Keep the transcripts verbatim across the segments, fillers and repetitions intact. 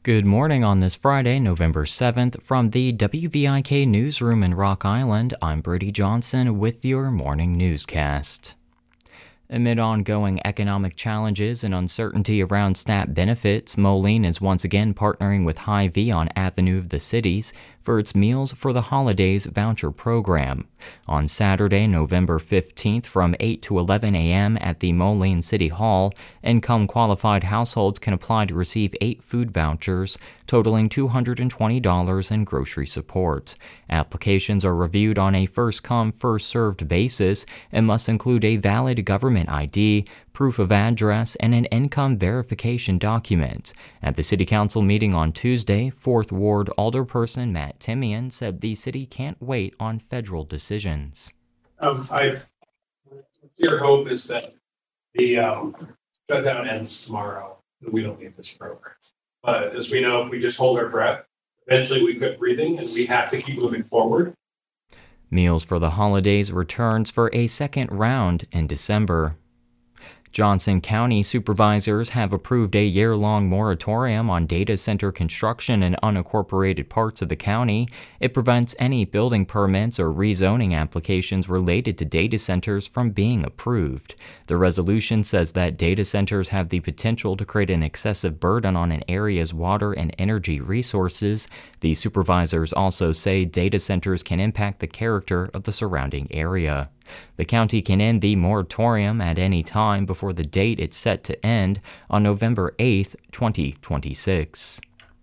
Good morning on this Friday, November seventh. From the W V I K newsroom in Rock Island, I'm Brady Johnson with your morning newscast. Amid ongoing economic challenges and uncertainty around SNAP benefits, Moline is once again partnering with Hy-Vee on Avenue of the Cities for its Meals for the Holidays voucher program. On Saturday, November fifteenth, from eight to eleven a.m. at the Moline City Hall, income-qualified households can apply to receive eight food vouchers, totaling two hundred twenty dollars in grocery support. Applications are reviewed on a first-come, first-served basis and must include a valid government I D, proof of address, and an income verification document. At the City Council meeting on Tuesday, fourth Ward Alderperson Matt Timian said the city can't wait on federal decisions. Um, I sincere hope is that the um, shutdown ends tomorrow, and we don't need this program. But as we know, if we just hold our breath, eventually we quit breathing, and we have to keep moving forward. Meals for the Holidays returns for a second round in December. Johnson County supervisors have approved a year-long moratorium on data center construction in unincorporated parts of the county. It prevents any building permits or rezoning applications related to data centers from being approved. The resolution says that data centers have the potential to create an excessive burden on an area's water and energy resources. The supervisors also say data centers can impact the character of the surrounding area. The county can end the moratorium at any time before the date it's set to end on November eighth, twenty twenty-six.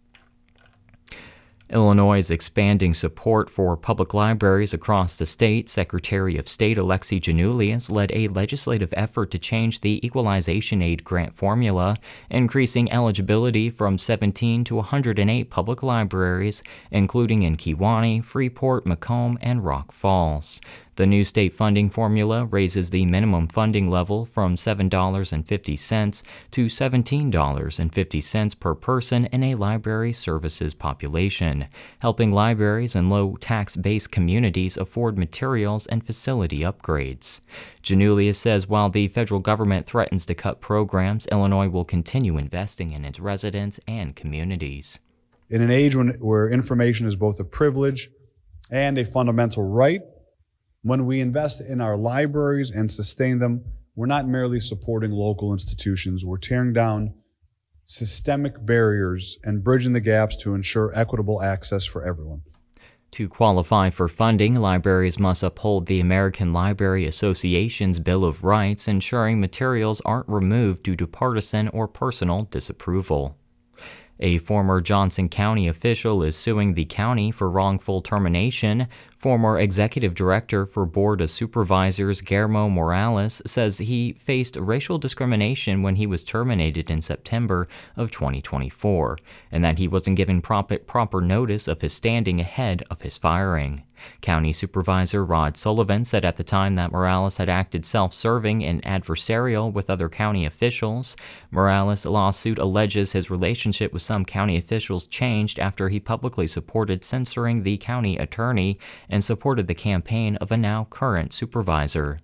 Illinois is expanding support for public libraries across the state. Secretary of State Alexi Giannoulias led a legislative effort to change the equalization aid grant formula, increasing eligibility from seventeen to one hundred eight public libraries, including in Kewaunee, Freeport, Macomb, and Rock Falls. The new state funding formula raises the minimum funding level from seven dollars and fifty cents to seventeen dollars and fifty cents per person in a library services population, helping libraries and low-tax-based communities afford materials and facility upgrades. Giannoulias says while the federal government threatens to cut programs, Illinois will continue investing in its residents and communities. In an age when, where information is both a privilege and a fundamental right, when we invest in our libraries and sustain them, we're not merely supporting local institutions, we're tearing down systemic barriers and bridging the gaps to ensure equitable access for everyone. To qualify for funding, libraries must uphold the American Library Association's Bill of Rights, ensuring materials aren't removed due to partisan or personal disapproval. A former Johnson County official is suing the county for wrongful termination. Former executive director for Board of Supervisors Guillermo Morales says he faced racial discrimination when he was terminated in September of twenty twenty-four, and that he wasn't given proper, proper notice of his standing ahead of his firing. County Supervisor Rod Sullivan said at the time that Morales had acted self-serving and adversarial with other county officials. Morales' lawsuit alleges his relationship with some county officials changed after he publicly supported censoring the county attorney and supported the campaign of a now current supervisor.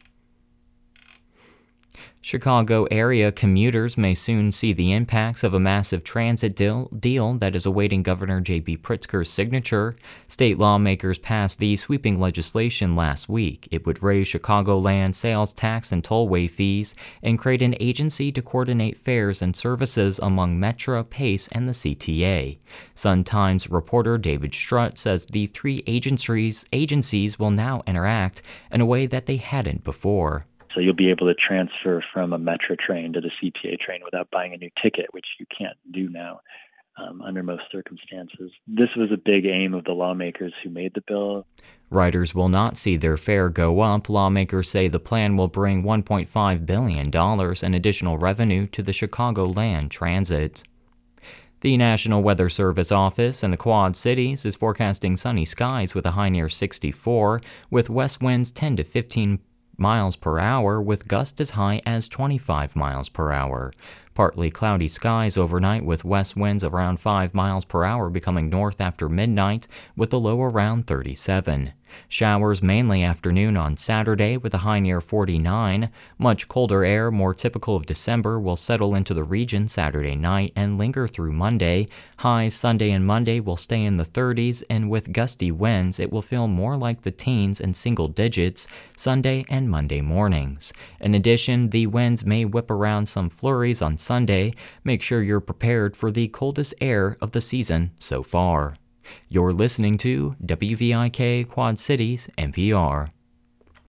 Chicago area commuters may soon see the impacts of a massive transit deal, deal that is awaiting Governor J B Pritzker's signature. State lawmakers passed the sweeping legislation last week. It would raise Chicagoland sales tax and tollway fees and create an agency to coordinate fares and services among Metra, Pace, and the C T A. Sun-Times reporter David Strutt says the three agencies, agencies will now interact in a way that they hadn't before. So you'll be able to transfer from a Metra train to the C T A train without buying a new ticket, which you can't do now um, under most circumstances. This was a big aim of the lawmakers who made the bill. Riders will not see their fare go up. Lawmakers say the plan will bring one point five billion dollars in additional revenue to the Chicagoland Transit. The National Weather Service office in the Quad Cities is forecasting sunny skies with a high near sixty-four, with west winds ten to fifteen miles per hour with gusts as high as twenty-five miles per hour. Partly cloudy skies overnight with west winds around five miles per hour becoming north after midnight with a low around thirty-seven. Showers mainly afternoon on Saturday with a high near forty-nine. Much colder air, more typical of December, will settle into the region Saturday night and linger through Monday. Highs Sunday and Monday will stay in the thirties, and with gusty winds, it will feel more like the teens and single digits Sunday and Monday mornings. In addition, the winds may whip around some flurries on Sunday. Make sure you're prepared for the coldest air of the season so far. You're listening to W V I K Quad Cities N P R.